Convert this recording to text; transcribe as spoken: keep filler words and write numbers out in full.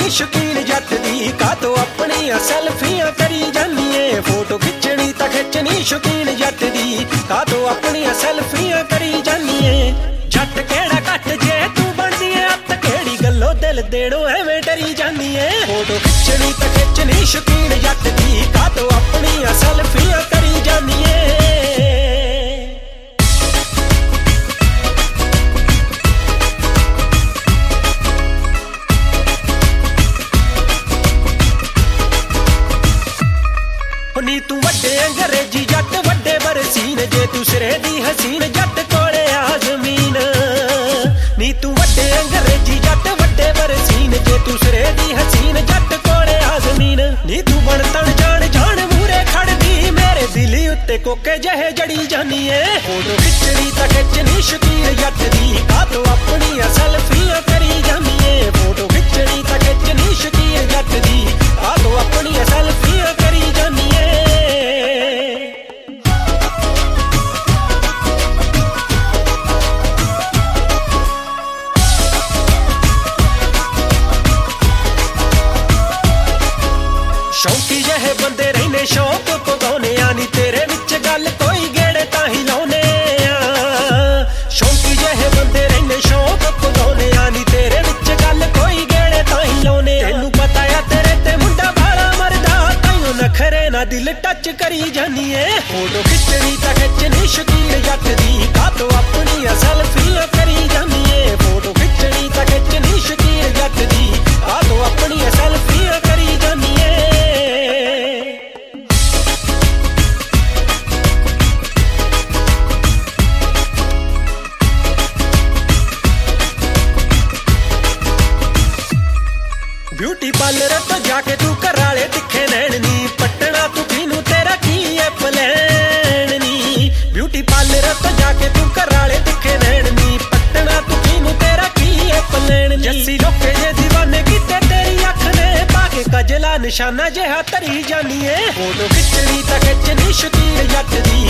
खिचनी शौकीन जट दी का तो अपनी सेल्फियां करी जानी है। फोटो खिचनी ता खिचनी शौकीन जट दी का तो अपनी सेल्फियां करी जानी है। जट केड़ा घट जे तू बनदी है अत केड़ी गल्लो दिल देड़ो एवें डरी जानी है। फोटो खिचनी ता खिचनी शौकीन जट दी का तो अपनी सेल्फियां करी जानी है। नी तू वड्डे अंग्रेजी जट वड्डे बरसीन जे तू सिरे दी हसीन जट कोले आ जमीन। नी तू वड्डे अंग्रेजी जट वड्डे बरसीन जे तू सिरे दी हसीन जट कोले आ जमीन। नी तू बन तन जान जान मूरे खड़दी मेरे दिली उत्ते कोके जहे जड़ी जानी है। फोटो खिचनी ता खिचनी शौकीन जट दी का तो अपनी सेल्फियां करी जानी है। फोटो खिचनी ता खिचनी शौकीन जट दी का तो अपनी सेल्फियां करी जानी है। शौकी जहे बंदे रहने शौक पगाने आनी तेरे विच गल कोई गेड़े ताही लाउने आ। शौकी जहे बंदे रहने शौक पगाने आनी तेरे विच गल कोई गेड़े ताही लाउने। तेनू पता है तेरे ते मुंडा बाला मरदा ताइयों नखरे ना दिल टच करी जानी है। फोटो खिचनी ता खिचनी शौकीन जट दी का तो अपनी सेल्फियां करी जानी है। फोटो खिचनी ता खिचनी शौकीन जट दी का तो अपनी सेल्फियां करी जानी है। ब्यूटी पार्लर तो जाके तू कराले दिखे नैन नी पटना तू किनू तेरा की है प्लान नी। ब्यूटी पार्लर तो जाके तू कराले दिखे नैन नी पटना तू किनू तेरा की है प्लान नी। जस्सी लोके जे दीवाने कीते तेरी अख ने पाके कजला निशाना जेहा तरी जानी है। फोटो खिचनी ता खिचनी शौकीन जट दी